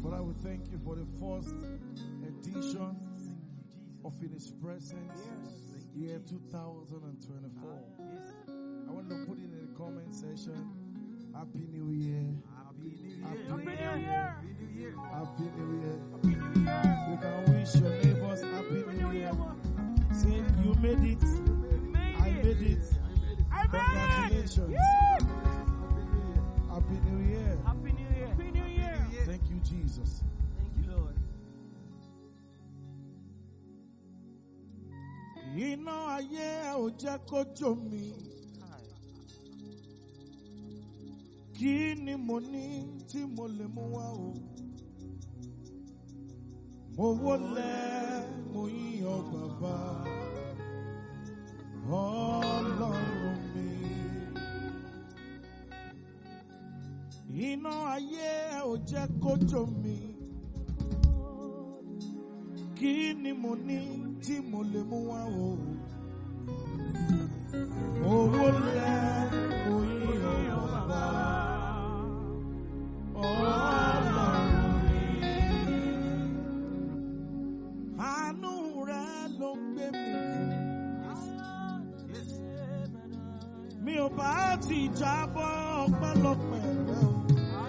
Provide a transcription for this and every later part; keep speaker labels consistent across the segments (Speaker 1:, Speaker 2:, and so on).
Speaker 1: Father, we thank you for the first edition of In His Presence, year 2024. I want to put it in the comment section. Happy New Year. Happy New Year. Happy New Year. Happy New Year. You can wish your neighbors Happy New Year. Say, you made it. I made it. Congratulations. Happy New Year.
Speaker 2: Happy New Year. Happy New Year.
Speaker 1: Thank you, Jesus.
Speaker 2: Thank you, Lord.
Speaker 1: Iná ayé ò jẹ́ kó jó mi. Kí ni mo ní tí mo lè mú wá o? Mo wólẹ̀ mo yíyan bàbá Ọlọ́run mi. Iná ayé ò jẹ́ kó jó mi. Kí ni mo ní tí mo lè mú wá o? Mo wólẹ̀ mo yíyan bàbá Ọlọ́run mi. Àánú rẹ̀ ló ń gbé mi fún. Mi ò bá ti jábọ́ ọpẹ́lọpẹ́ rẹ̀ o.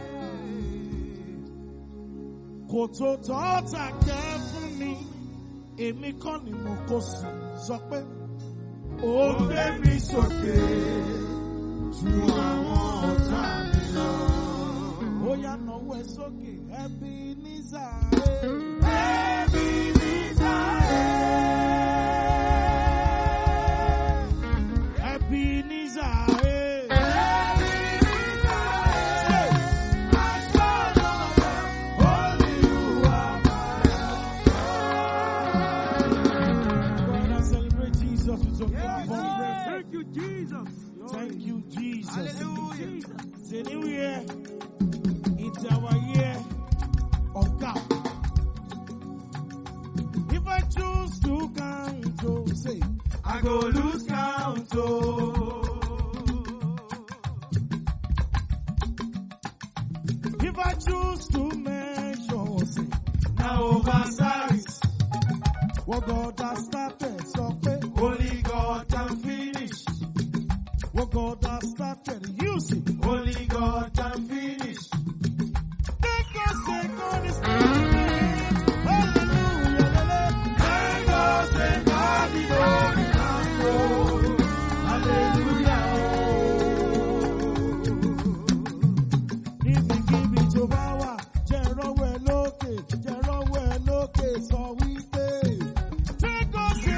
Speaker 1: Kò tó tọ́ta kẹ́ fún mi, èmi kọ́ ni mo kó sí. Sọ pé ó gbé mi sókè ju àwọn ọ̀tá mi lọ. Ó yá nawọ́ ẹ sókè, Ebenezer. Ebenezer. Ebenezer.
Speaker 2: Thank you, Jesus.
Speaker 1: Thank you, Jesus.
Speaker 2: Hallelujah.
Speaker 1: It's a new year. It's our year of God. If I choose to count, oh, say, I go lose count, oh. If I choose to measure, say, now oversize. What God has started, so only God can finish. What God has started, you see. Only God can finish. Thank God, say God is good. Hallelujah. Thank God, say God is good. Hallelujah. Give it to Bawa. Jerowe loke, so we pay. Thank God,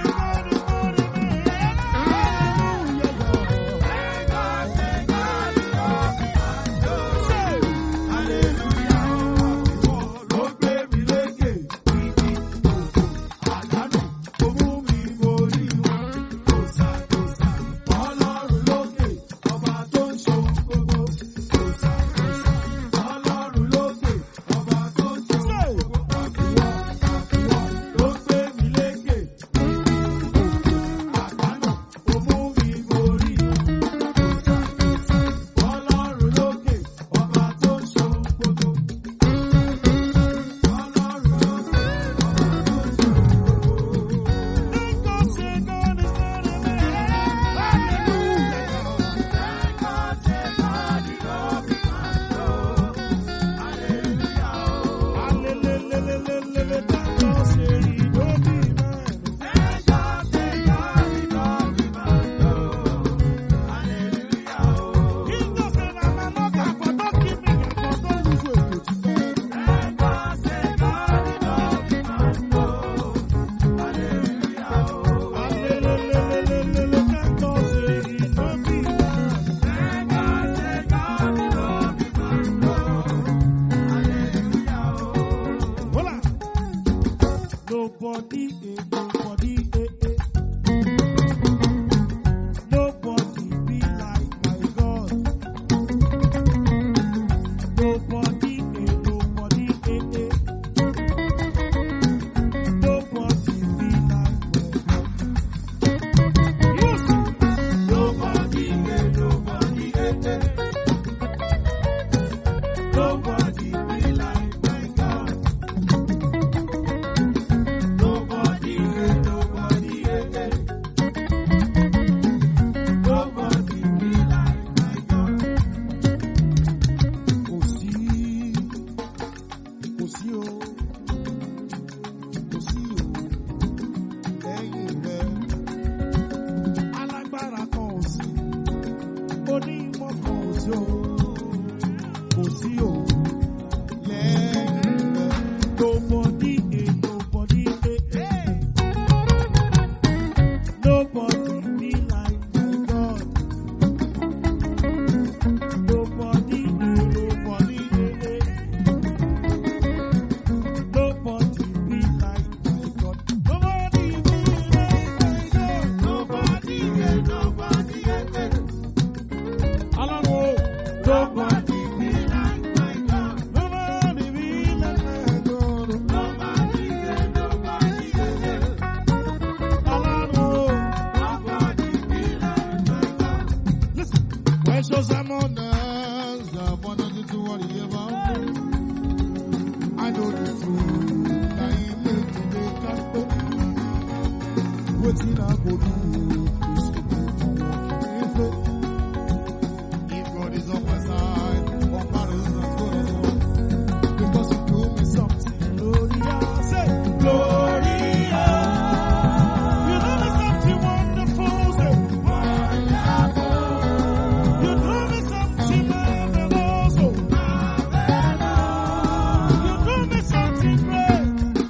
Speaker 1: If God is on my side, all matters is as good as one. Because He do me something glorious. Say, glorious. You do me something wonderful. Say, wonderful. You do me something marvelous. Oh, marvelous. You do me something great.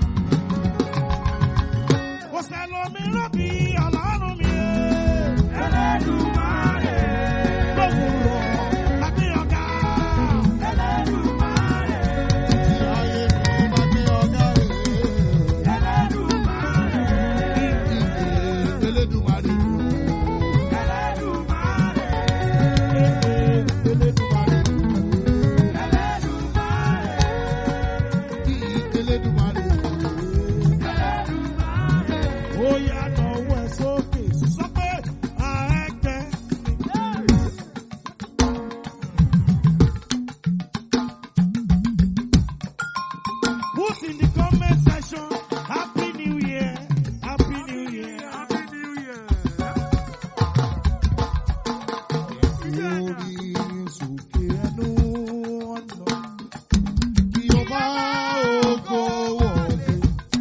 Speaker 1: What's that Lord me love me? Ọlọ́run mi. Ẹlẹ́dùmarè. Lówùrọ̀, lábí ọ̀gá. Ẹlẹ́dùmarè. Títí ayé mi máa gbé ọ̀gá rẹ̀. Ẹlẹ́dùmarè. Ẹlẹ́dùmarè. Ẹlẹ́dùmarè. Ẹlẹ́dùmarè. Ẹlẹ́dùmarè. Ó yá nawọ́ ẹ sókè, sọ pé àẹ́kẹ́ mi. Put in the comment section, Happy New Year, Happy New Year.
Speaker 2: Happy New Year.
Speaker 1: Orí sókè ẹnu ọ̀nà, kí ọba ògo wọlé.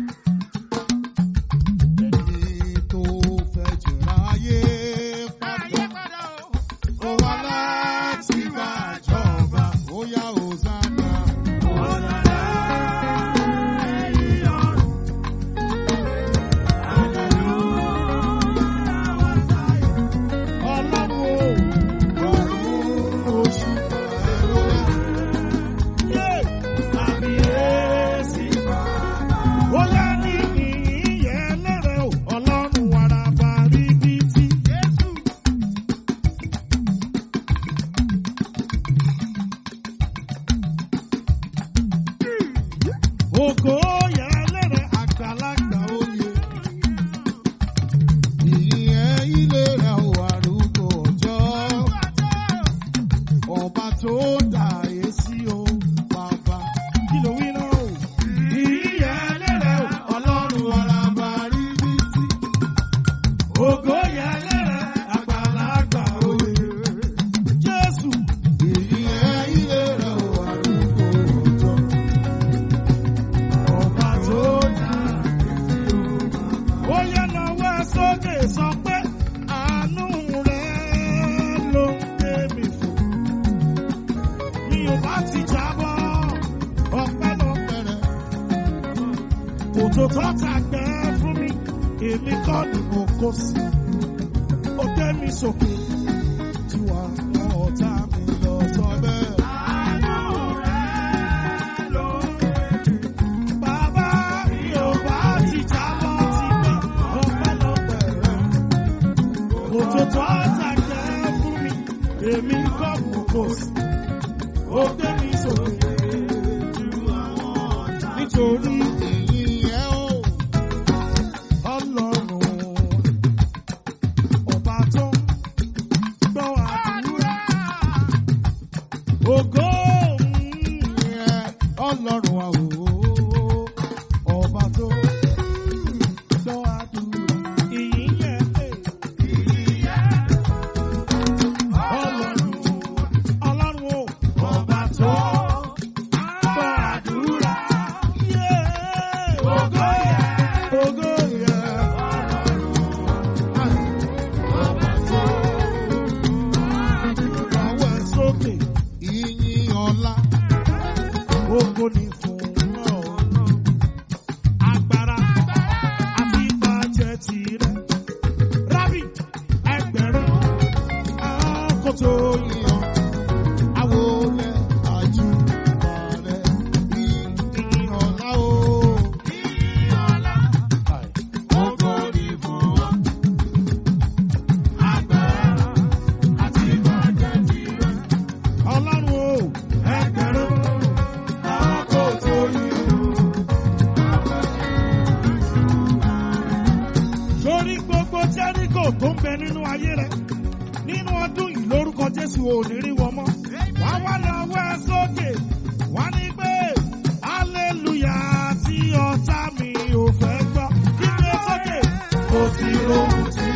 Speaker 1: Ẹni tó fẹ́ jẹ̀rọ ayé padà, ó wá láti wá jọba, ó yá Hosanna. Hosanna, ẹ̀yin ọ̀run. Ọlọ́run o, ọ̀run oṣù ẹ̀wọ̀n. Àbíyèsí bàbá. Ó yá ní ìyìn lẹ́rẹ̀ o, Ọlọ́run àràbà ríbitì. Ògo yẹ lẹ́rẹ̀ àgbàlagbà oyè. Ìyìn ilé rẹ̀ ò arúgbó ọjọ́. Ọba tó dá ayé sí o, bàbá. Kí ló wí náà o? Ìyìn lẹ́rẹ̀ o, Ọlọ́run àràbà ríbitì. Ògo yẹ lẹ́rẹ̀ àgbàlagbà oyè. Jésù. Ìyìn ilé rẹ̀ ò arúgbó ọjọ́. Ọba tó dá ayé sí o, bàbá. Ó yẹ nawọ́ ẹ sókè, sọ pé àánú rẹ̀ ló ń gbé mi fò. Mi ò bá ti jábọ́, ọpẹ́lọpẹ́ rẹ̀. Òjò tó tàgbẹ́ fún mi, èmi kọ́ ni mo kó sí. Ó gbé mi sókè, ju àwọn ọ̀tá mi lọ sọ bẹ́ẹ̀. Àánú rẹ̀ ló ń gbé mi fò. Bàbá mi ò bá ti jábọ́ tipẹ́, ọpẹ́lọpẹ́ rẹ̀. Òjò tó tàgbẹ́ fún mi, èmi kọ́ ni mo kó sí. Ó gbé mi sókè, ju àwọn ọ̀tá mi lọ. Nítorí èyí ẹ o, Ọlọ́run, ọba tó ń gbọ́ àdúrà. Ògo yẹ Ọlọ́run wa o, ọba tó ń gbọ́ àdúrà. Ìyìn yẹ Ọlọ́run, Ọlọ́run o, ọba tó ń gbọ́ àdúrà. Ògo yẹ ọba tó nawọ́ ẹ sókè. Ìyìn ọlá, ògo ni fún Ọlọ́run. Agbára àti ìbàjẹ́ tirẹ̀. Rábì ẹgbẹ̀rún àwọn kò tó yíyan. Àwòlẹ̀ àjùbàrẹ̀ ìyìn ọlá o. Ìyìn ọlá, ògo ni fún ọ. Agbára àti ìbàjẹ́ tirẹ̀. Ọlọ́run o, ẹgbẹ̀rún àwọn kò tó yíyan. Sórí gbogbo Jẹ́ríkò tó ń bẹ nínú ayé rẹ̀, nínú ọdún yìí lórúkọ Jésù ò ní rí wọn mọ́. Wá wá nawọ́ ẹ sókè, wá ní pé hallelujah tí ọ̀tá mi ò fẹ́ gbọ́. Kígbe sókè, ó ti rohun tí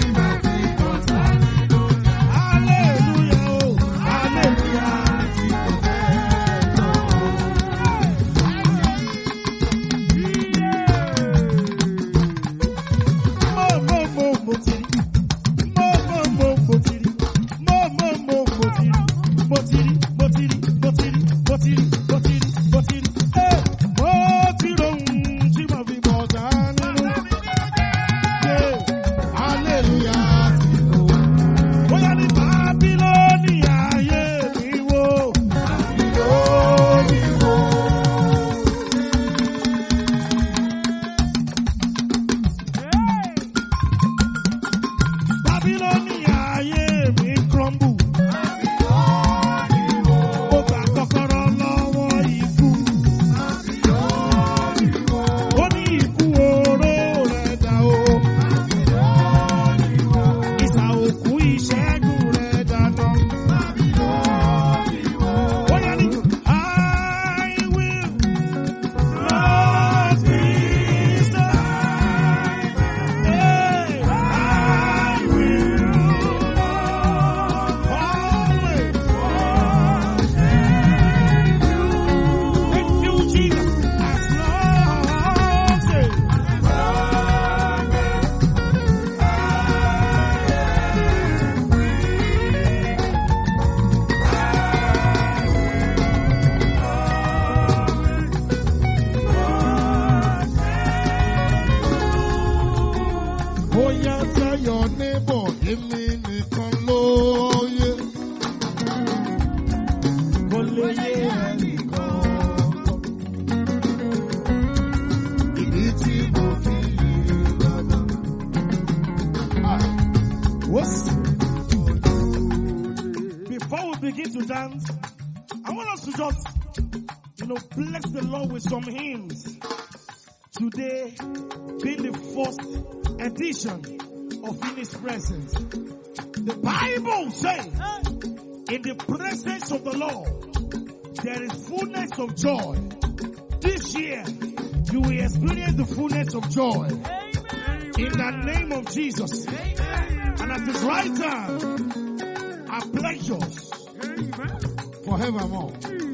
Speaker 1: dance. I want us to just, bless the Lord with some hymns. Today being the first edition of In His Presence. The Bible says, in the presence of the Lord, there is fullness of joy. This year, you will experience the fullness of joy. In the name of Jesus. And at His right hand are pleasures forevermore.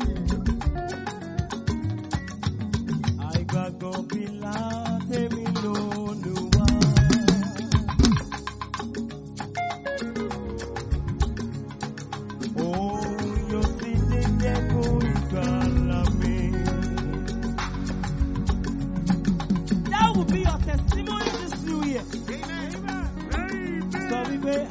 Speaker 2: That will be your testimony this new year. So we pray,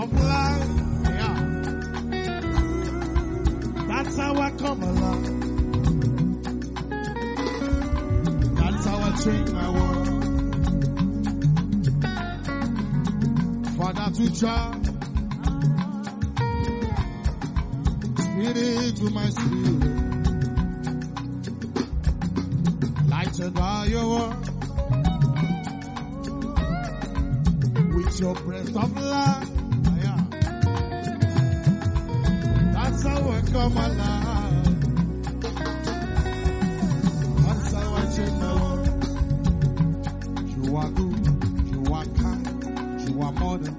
Speaker 1: of life. Yeah. That's how I come alive. That's how I change my world. Father to child, spirit to my spirit, lighted by your word, with your breath of life. Yeah. That's how I come alive. That's how I change my world. You are good, you are kind, you are more than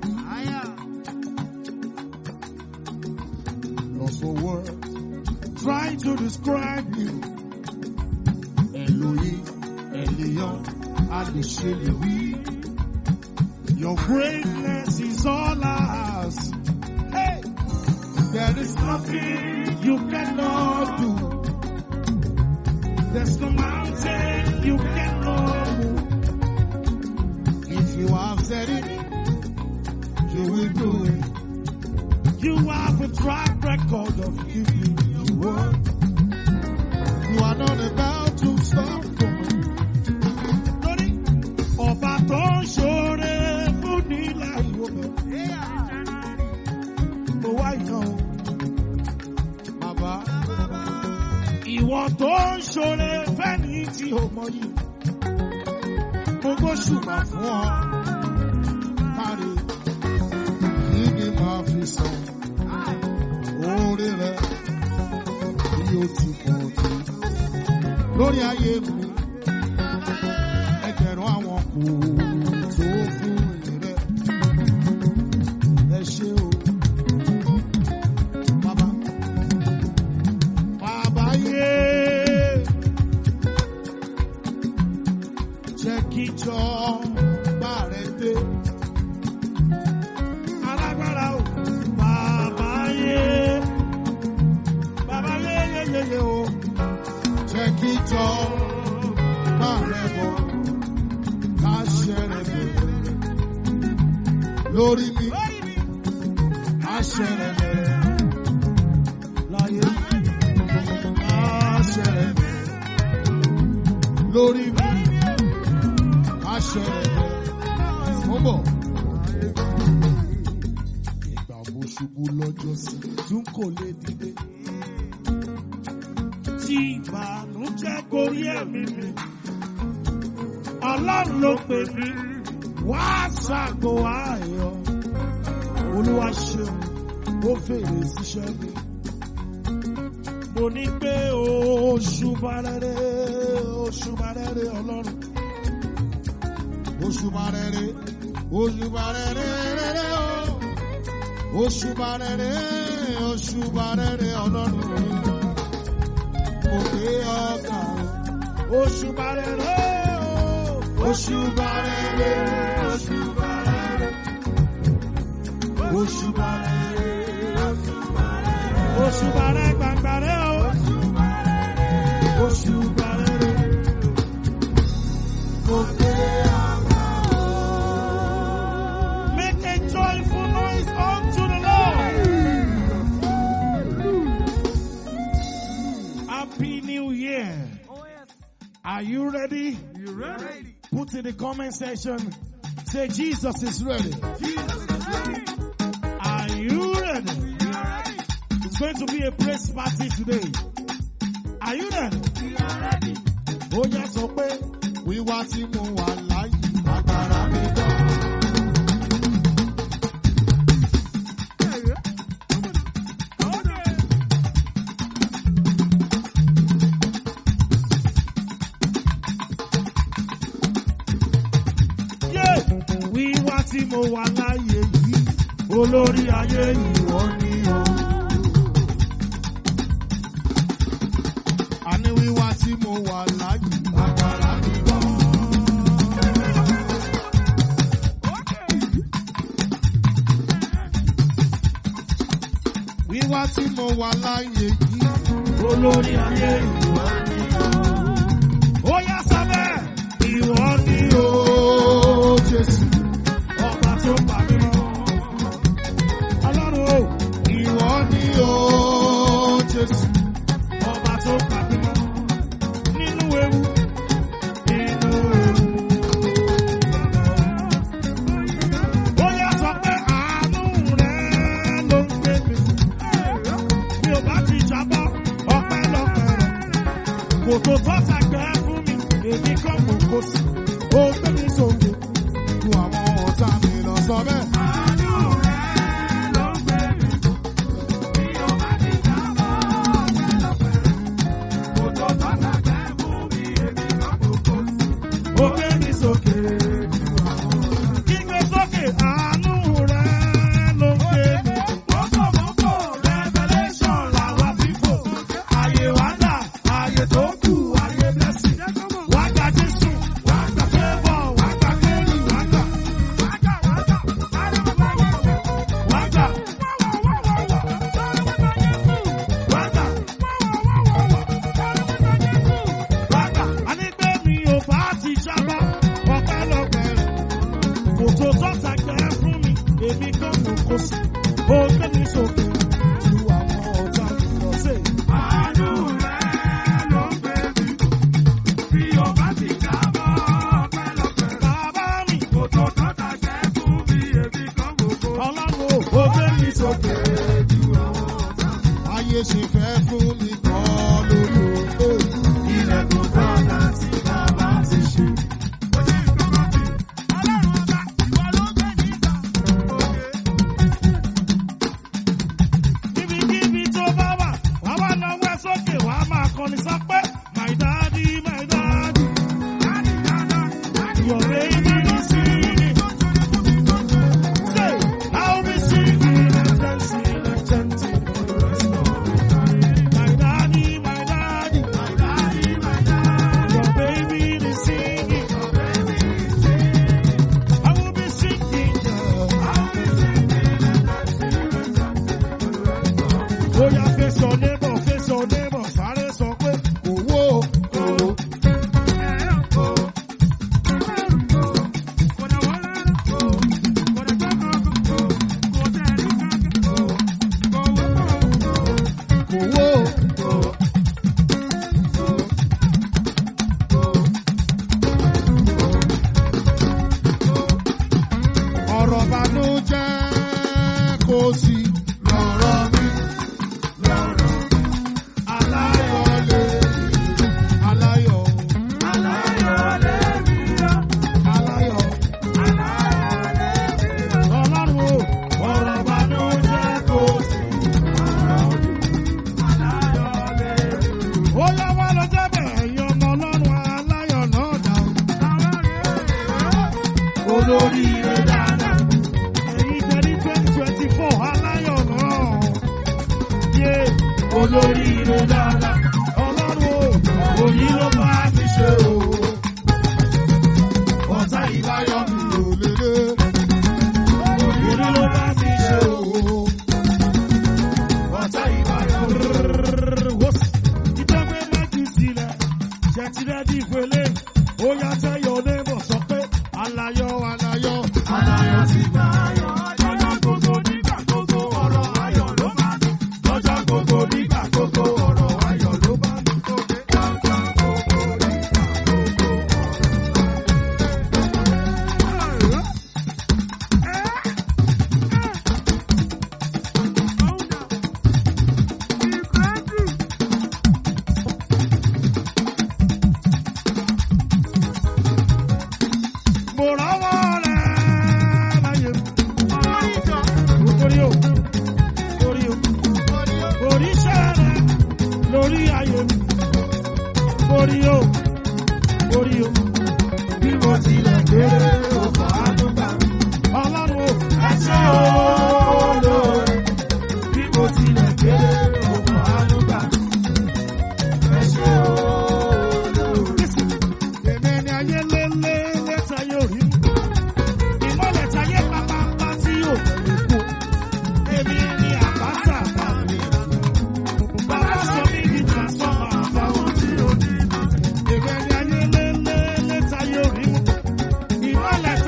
Speaker 1: lost for words, trying to describe you. Elohim, Elion, Adeshelewi. Your greatness is all ours. Hey, there is nothing you cannot do. There's no mountain you cannot move. If you have said it, you will do it. You have a track record of keeping your word. You are not about to stop going. Ọba tó ń ṣoore fún nílà ìwòbẹ̀. Mo wá ìtàn o. Bàbá. Ìwọ tó ń ṣoore fẹ́ni tí o mọ yìí. Gbogbo ṣùgbọ́n fún ọ. Kárí. Kí ni màá fi sọ? Orí rẹ̀ bí ó ti pọ̀ tó. Lórí ayé mi, ẹgbẹ̀rún àwọn kò tó fún rẹ̀. Ẹ ṣé o, bàbá. Bàbá yé, jẹ́ kí jọ bá rẹ̀ dé. Alágbára o, bàbá yé o, jẹ́ kí jọ bá rẹ̀ bọ̀. Lórí mi, àṣẹrẹ láyé, àṣẹrẹ lórí mi, àṣẹrẹ mọ́bọ̀. Ìgbà mo ṣubú lọ́jọ́ sí, tún kò lè dìde. Tí ìbànújẹ́ gorí ẹ̀mí mi, Ọlọ́run ló pè mí. Wá ṣàgò ayọ̀, Olúwa ṣeun, ó fèrè síṣẹ́ mi. Mo ní pé òṣùbà rere Ọlọ́run. Òṣùbà rere o. Òṣùbà rere Ọlọ́run. Mo gbé ọ̀gá o. Òṣùbà rere o. Òṣùbà rere, òṣùbà rere, òṣùbà rere, òṣùbà rere gbàngbà rẹ o, òṣùbà rere, mo fẹ́ àgbà o. Make a joyful noise unto the Lord. Happy New Year. Are you ready?
Speaker 2: You ready?
Speaker 1: Put in the comment section, say Jesus is ready.
Speaker 2: Jesus is ready.
Speaker 1: Are you ready?
Speaker 2: You are ready.
Speaker 1: It's going to be a praise party today. Are you ready?
Speaker 2: You are ready.
Speaker 1: Oh yes, okay. We want to move our life. Agbára mi dán. Wíwá tí mo wà láyé yìí, olórí ayé ìwọ ni o. Àní wíwá tí mo wà láyé, agbára mi dán. Wíwá tí mo wà láyé yìí, olórí ayé ìwọ ni o. Ó yá sábẹ́, ìwọ ni o, Jésù. Ọba tó pa mí mọ́. Kòtò tọ́ta gbẹ́ fún mi, èmi kan kò kó sí. Ó gbé mi sókè, ju àwọn ọ̀tá mi lọ sọ bẹ́ẹ̀.
Speaker 2: Àánú rẹ̀ ló ń gbé mi. Bí o bá ti jábọ́ ọpẹ́lọpẹ́ rẹ̀. Kòtò tọ́ta gbẹ́ fún mi, èmi kan kò kó sí.
Speaker 1: Ó gbé mi sókè, kígbe sókè, àánú rẹ̀ ló ń gbé mi.
Speaker 2: Mọ́kò revelation làwa fífò.
Speaker 1: Ayé wá dà, ayé tó kù, ayé blessing. Wá gba Jésù, wá gba favour, wá gba glory, wá gba. Wá gbà. Àní pé mi ò bá ti jábọ́, ọpẹ́lọpẹ́ rẹ̀. Kòtò tọ́ta gbẹ́ fún mi, èmi kan kò kó sí. Ó gbé mi sókè, ju àwọn ọ̀tá mi lọ sí.
Speaker 2: Àánú rẹ̀ ló ń gbé mi. Bí o bá ti jábọ́ ọpẹ́lọpẹ́ rẹ̀.
Speaker 1: Bàbá mi,
Speaker 2: Kòtò tọ́ta gbẹ́ fún mi, èmi kan kò kó sí.
Speaker 1: Ọlọ́run ò, ó gbé mi sókè. Ayé ṣe fẹ́ fún mi kan lórí òkè.
Speaker 2: Ilẹ̀kùn tọ́ta tí bàbá ti ṣí. Ó ṣe ìgbọ́ràn sí. Ọlọ́run ọba, ìwọ ló gbé nígbà.
Speaker 1: Níbikíbi tó bá wà, wàá wá náwó ẹ sókè, wàá máa kọrin sọ pé, my daddy, my daddy, your baby is singing. Say, I'll be singing and dancing and chanting for the rest of my life. My daddy, your baby is singing. I will be singing, oh yeah, face your neighbor, sáré sọ pé, owó, owó. Ọ̀rọ̀ bànújẹ́ kò sí lọ́rọ̀ mi. Aláyọ̀ lè mi, aláyọ̀, aláyọ̀. Ọlọ́run o, ọ̀rọ̀ bànújẹ́ kò sí ó yá wá lọ jẹ́ bẹ́ẹ̀ ẹ̀yin ọmọ Ọlọ́run aláyọ̀ náà dà ó. Olóríire dáadáa. Ẹ̀yin tẹ̀lé 2024 aláyọ̀ náà. Yé olóríire dáadáa. Ọlọ́run o, òní ló bá mi ṣe o. Ọ̀tá ìbáyọ̀ mi ò lélẹ̀. Òní ló bá mi ṣe o. Ọ̀tá ìbáyọ̀ mi ò lélẹ̀. Ìtọ́gbé májú sílẹ̀, ṣe ti rẹ́dí ìfẹ́lẹ́. Ó yá tẹ́yọ̀ lébọ̀ sọ pé aláyọ̀, aláyọ̀.
Speaker 2: Aláyọ̀ ti bá ayọ̀, lọ́jọ́ gbogbo nígbà gbogbo ọ̀rọ̀ ayọ̀ ló bá mi. Lọ́jọ́ gbogbo nígbà gbogbo ọ̀rọ̀ ayọ̀ ló bá mi. Lọ́jọ́ gbogbo nígbà gbogbo
Speaker 1: Mo rọ́wọ́ rẹ̀ láyé. Orí o, orí o, orí iṣẹ́ rẹ̀ lórí ayé mi. Orí o, orí o, bí mo tilẹ̀ kéré o kọ́ àdúgbà mi. Ọlọ́run o, ẹ ṣé o lóore. Bí mo tilẹ̀ kéré o kọ́ àdúgbà mi. Ẹ ṣé o lóore. Èmi ni ayé lélẹ̀ lẹ́tà yóò rí mi. Ìmọ̀lẹ̀ tayé pápápá tí yóò tẹ̀lé kú. Èmi ni àbáta bá mi. Bàbá sọ mí di transformer àbáwọn tí ó ní. Èmi ni ayé lélẹ̀ lẹ́tà yóò rí mi. Ìmọ̀lẹ̀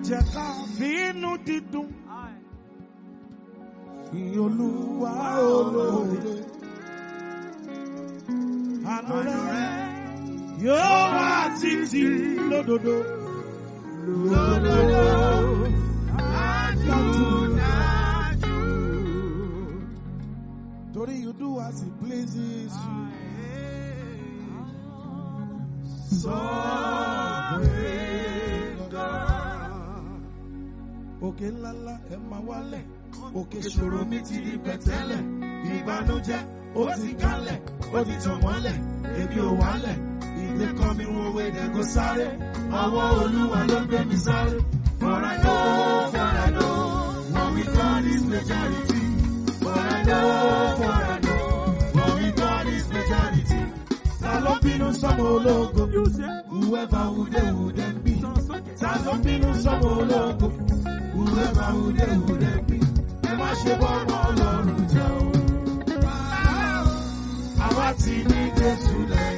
Speaker 1: jẹ́ ká fínú dídùn fi Olúwa olóore. Àánú rẹ̀ yóò wà títí lódodo. Torí you do as it pleases you. Sovereign God. Òkè ńláńlá ẹ máa wálẹ̀, òkè ṣòro mi ti di pẹ̀tẹ́lẹ̀, ìbànújẹ́ ó ti kálẹ̀, ó ti tàn mọ́lẹ̀, èmi ò wálẹ̀, ìdè kan mi wọ́n wé dẹ̀ kó sáré, ọwọ́ Olúwa ló gbé mi sáré. For I know, what we God is majority. For I know, what we God is majority. Talopino Samologo, whoever would them be. Talopino Samologo, whoever would them be. Emma Shebama Lord, Àwa ti ní Jésù lẹ́yìn.